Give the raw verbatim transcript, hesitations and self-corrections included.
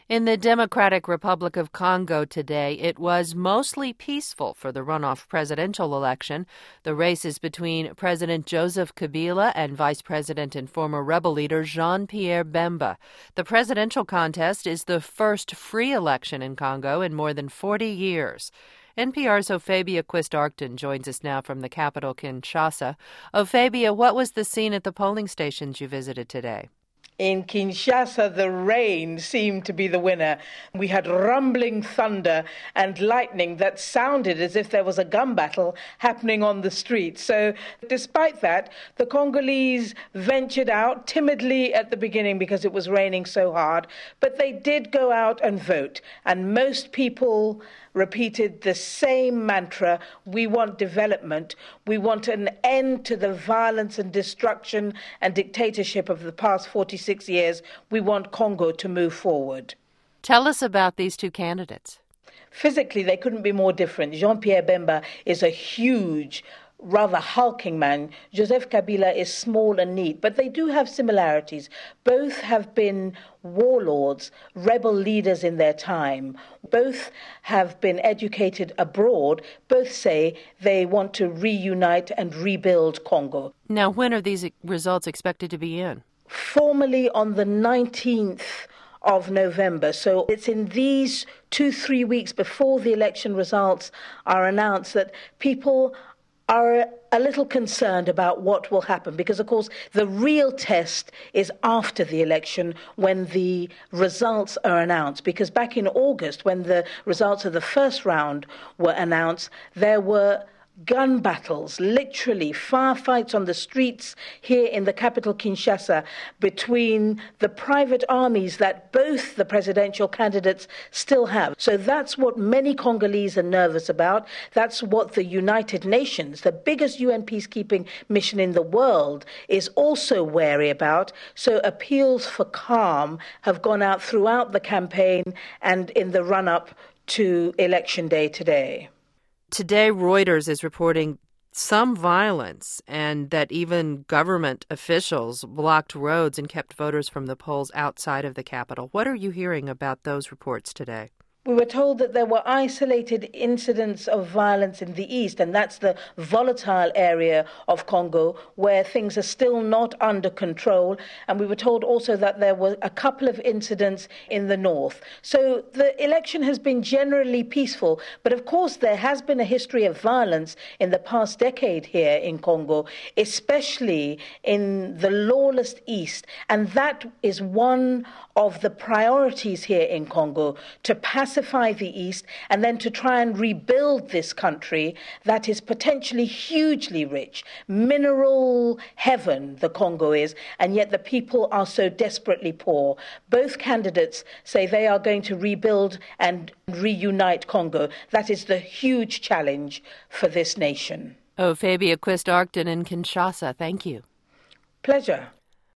In the Democratic Republic of Congo today, it was mostly peaceful for the runoff presidential election. The race is between President Joseph Kabila and Vice President and former rebel leader Jean-Pierre Bemba. The presidential contest is the first free election in Congo in more than forty years. N P R's Ophabia Quist-Arcton joins us now from the capital, Kinshasa. Ophabia, what was the scene at the polling stations you visited today? In Kinshasa, the rain seemed to be the winner. We had rumbling thunder and lightning that sounded as if there was a gun battle happening on the street. So despite that, the Congolese ventured out timidly at the beginning because it was raining so hard, but they did go out and vote. And most people repeated the same mantra: we want development, we want an end to the violence and destruction and dictatorship of the past forty-six years. We want Congo to move forward. Tell us about these two candidates. Physically, they couldn't be more different. Jean-Pierre Bemba is a huge, rather hulking man. Joseph Kabila is small and neat, but they do have similarities. Both have been warlords, rebel leaders in their time. Both have been educated abroad. Both say they want to reunite and rebuild Congo. Now, when are these results expected to be in? Formally on the nineteenth of November. So it's in these two, three weeks before the election results are announced that people are a little concerned about what will happen, because, of course, the real test is after the election when the results are announced. Because back in August, when the results of the first round were announced, there were gun battles, literally firefights on the streets here in the capital Kinshasa between the private armies that both the presidential candidates still have. So that's what many Congolese are nervous about. That's what the United Nations, the biggest U N peacekeeping mission in the world, is also wary about. So appeals for calm have gone out throughout the campaign and in the run-up to Election Day today. Today, Reuters is reporting some violence and that even government officials blocked roads and kept voters from the polls outside of the capital. What are you hearing about those reports today? We were told that there were isolated incidents of violence in the east, and that's the volatile area of Congo where things are still not under control. And we were told also that there were a couple of incidents in the north. So the election has been generally peaceful. But of course, there has been a history of violence in the past decade here in Congo, especially in the lawless east. And that is one of the priorities here in Congo, to pacify the East and then to try and rebuild this country that is potentially hugely rich. Mineral heaven, the Congo is, and yet the people are so desperately poor. Both candidates say they are going to rebuild and reunite Congo. That is the huge challenge for this nation. Ophabia Quist-Arcton in Kinshasa, thank you. Pleasure.